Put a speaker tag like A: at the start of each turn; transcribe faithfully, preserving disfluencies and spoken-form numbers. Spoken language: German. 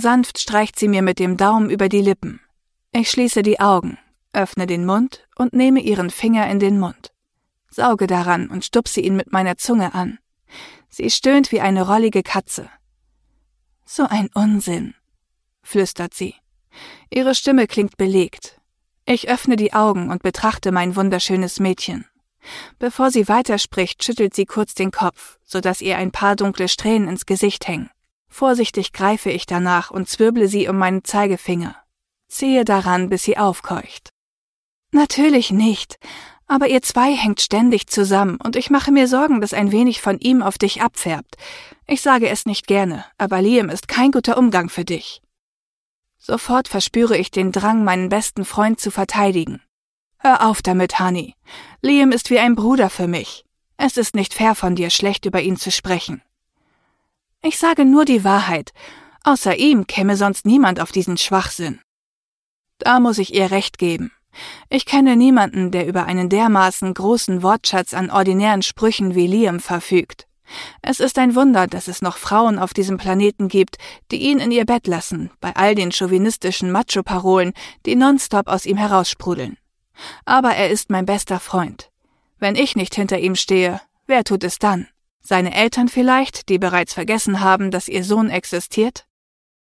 A: Sanft streicht sie mir mit dem Daumen über die Lippen. Ich schließe die Augen, öffne den Mund und nehme ihren Finger in den Mund. Sauge daran und stupse ihn mit meiner Zunge an. Sie stöhnt wie eine rollige Katze. »So ein Unsinn«, flüstert sie. Ihre Stimme klingt belegt. Ich öffne die Augen und betrachte mein wunderschönes Mädchen. Bevor sie weiterspricht, schüttelt sie kurz den Kopf, sodass ihr ein paar dunkle Strähnen ins Gesicht hängen. Vorsichtig greife ich danach und zwirble sie um meinen Zeigefinger. Ziehe daran, bis sie aufkeucht. »Natürlich nicht, aber ihr zwei hängt ständig zusammen und ich mache mir Sorgen, dass ein wenig von ihm auf dich abfärbt. Ich sage es nicht gerne, aber Liam ist kein guter Umgang für dich.« Sofort verspüre ich den Drang, meinen besten Freund zu verteidigen. »Hör auf damit, Honey. Liam ist wie ein Bruder für mich. Es ist nicht fair von dir, schlecht über ihn zu sprechen.« »Ich sage nur die Wahrheit. Außer ihm käme sonst niemand auf diesen Schwachsinn.« Da muss ich ihr recht geben. Ich kenne niemanden, der über einen dermaßen großen Wortschatz an ordinären Sprüchen wie Liam verfügt. Es ist ein Wunder, dass es noch Frauen auf diesem Planeten gibt, die ihn in ihr Bett lassen, bei all den chauvinistischen Macho-Parolen, die nonstop aus ihm heraussprudeln. Aber er ist mein bester Freund. Wenn ich nicht hinter ihm stehe, wer tut es dann? Seine Eltern vielleicht, die bereits vergessen haben, dass ihr Sohn existiert?